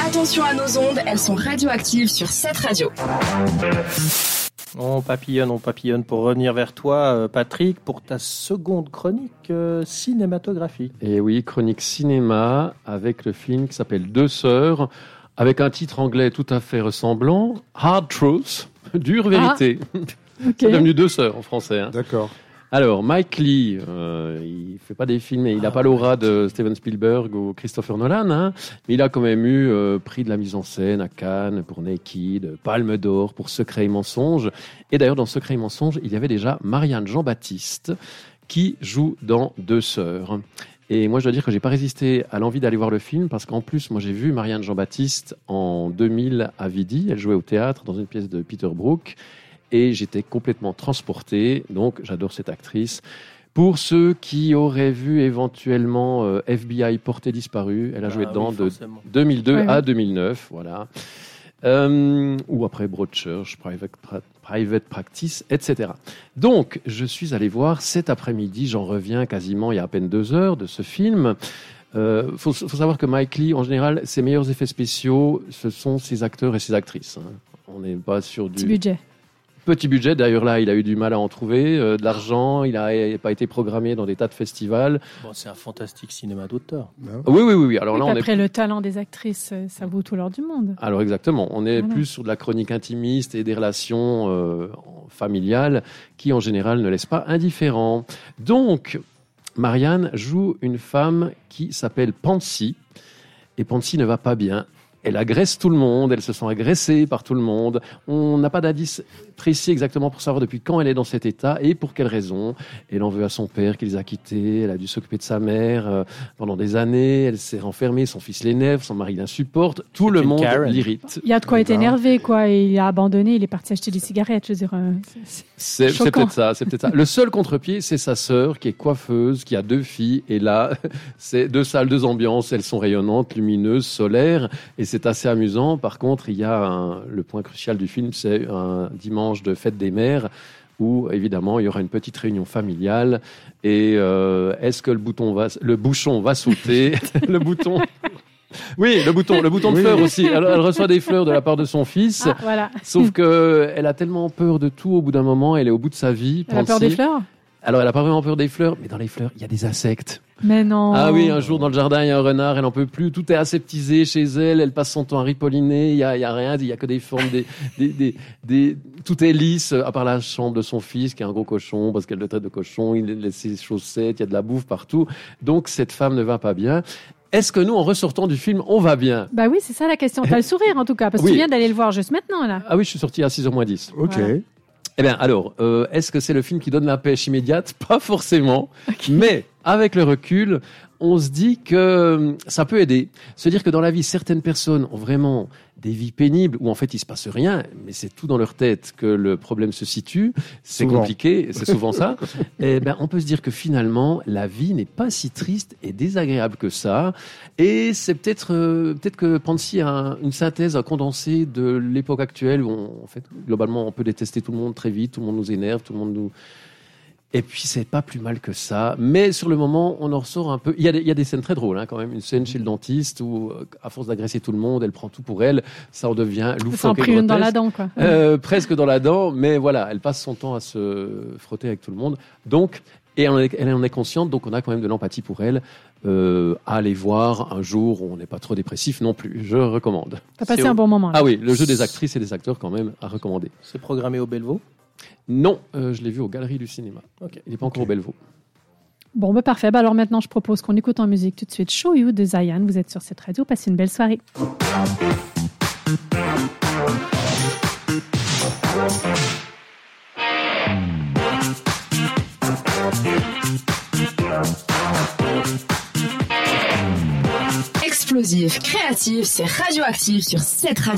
attention à nos ondes, elles sont radioactives sur cette radio. On papillonne pour revenir vers toi, Patrick, pour ta seconde chronique cinématographique. Et oui, chronique cinéma avec le film qui s'appelle Deux sœurs, avec un titre anglais tout à fait ressemblant, Hard Truth, dure vérité. Okay. C'est devenu Deux sœurs en français. Hein. D'accord. Alors, Mike Leigh, il fait pas des films, il n'a pas l'aura de Steven Spielberg ou Christopher Nolan, hein, mais il a quand même eu prix de la mise en scène à Cannes pour Naked, Palme d'Or pour Secret et Mensonge. Et d'ailleurs, dans Secret et Mensonge, il y avait déjà Marianne Jean-Baptiste qui joue dans Deux sœurs. Et moi, je dois dire que j'ai pas résisté à l'envie d'aller voir le film parce qu'en plus, moi, j'ai vu Marianne Jean-Baptiste en 2000 à Vidi. Elle jouait au théâtre dans une pièce de Peter Brook. Et j'étais complètement transporté, donc j'adore cette actrice. Pour ceux qui auraient vu éventuellement FBI Portée disparue, elle a joué dedans de 2002 à 2009, voilà. Ou après Broadchurch, Private Practice, etc. Donc, je suis allé voir cet après-midi, j'en reviens quasiment il y a à peine 2 heures de ce film. Faut savoir que Mike Leigh, en général, ses meilleurs effets spéciaux, ce sont ses acteurs et ses actrices. Hein. On n'est pas sur du... Petit budget, d'ailleurs là, il a eu du mal à en trouver de l'argent, il n'a pas été programmé dans des tas de festivals. Bon, c'est un fantastique cinéma d'auteur. Oui. Alors là, après, le talent des actrices, ça vaut tout l'or du monde. Alors exactement, on est plus sur de la chronique intimiste et des relations familiales qui, en général, ne laissent pas indifférents. Donc, Marianne joue une femme qui s'appelle Pansy, et Pansy ne va pas bien. Elle agresse tout le monde, elle se sent agressée par tout le monde. On n'a pas d'indice précis exactement pour savoir depuis quand elle est dans cet état et pour quelle raison. Elle en veut à son père qui les a quittés, elle a dû s'occuper de sa mère pendant des années, elle s'est renfermée, son fils l'énerve, son mari l'insupporte, tout le monde l'irrite. Il y a de quoi être énervé, quoi. Il a abandonné, il est parti acheter des cigarettes, je veux dire. C'est peut-être ça. Le seul contre-pied, c'est sa sœur qui est coiffeuse, qui a 2 filles, et là, c'est 2 salles, 2 ambiances, elles sont rayonnantes, lumineuses, solaires, et c'est assez amusant. Par contre, il y a le point crucial du film, c'est un dimanche de fête des mères où, évidemment, il y aura une petite réunion familiale. Et est-ce que le bouchon va sauter Le bouton... Oui, le bouton de fleurs aussi. Elle reçoit des fleurs de la part de son fils. Ah, voilà. Sauf qu'elle a tellement peur de tout au bout d'un moment. Elle est au bout de sa vie. Elle a peur des fleurs ? Alors, elle n'a pas vraiment peur des fleurs, mais dans les fleurs, il y a des insectes. Mais non. Ah oui, un jour dans le jardin, il y a un renard, elle n'en peut plus. Tout est aseptisé chez elle. Elle passe son temps à ripolliner. Il y a rien, il y a que des formes, tout est lisse, à part la chambre de son fils, qui est un gros cochon, parce qu'elle le traite de cochon. Il laisse ses chaussettes, il y a de la bouffe partout. Donc, cette femme ne va pas bien. Est-ce que nous, en ressortant du film, on va bien ? Bah oui, c'est ça la question. T'as le sourire, en tout cas, parce que tu viens d'aller le voir juste maintenant, là. Ah oui, je suis sorti à 6h moins 10. Ok. Voilà. Eh bien, alors, est-ce que c'est le film qui donne la pêche immédiate ? Pas forcément. Okay. Mais, avec le recul, on se dit que ça peut aider. Se dire que dans la vie, certaines personnes ont vraiment des vies pénibles où en fait il se passe rien, mais c'est tout dans leur tête que le problème se situe. C'est souvent compliqué, c'est souvent ça. Et ben on peut se dire que finalement la vie n'est pas si triste et désagréable que ça. Et c'est peut-être que Pansy a une synthèse, un condensé de l'époque actuelle où en fait globalement on peut détester tout le monde très vite, tout le monde nous énerve, tout le monde nous... Et puis, c'est pas plus mal que ça. Mais sur le moment, on en ressort un peu. Il y a des scènes très drôles, hein, quand même. Une scène chez le dentiste où, à force d'agresser tout le monde, elle prend tout pour elle. Ça en devient loufoque. Ça en pris une dans la dent, quoi. Presque dans la dent. Mais voilà, elle passe son temps à se frotter avec tout le monde. Donc, et elle en est consciente. Donc, on a quand même de l'empathie pour elle. À aller voir un jour où on n'est pas trop dépressif non plus. Je recommande. T'as passé un bon moment, là. Ah oui, le jeu des actrices et des acteurs, quand même, à recommander. C'est programmé au Bellevaux ? Non, je l'ai vu aux Galeries du Cinéma. Okay. Il n'est pas encore au Bellevaux. Bon, bah parfait. Alors maintenant, je propose qu'on écoute en musique tout de suite Show You de Zayan. Vous êtes sur cette radio. Passez une belle soirée. Explosif, créatif, c'est radioactif sur cette radio.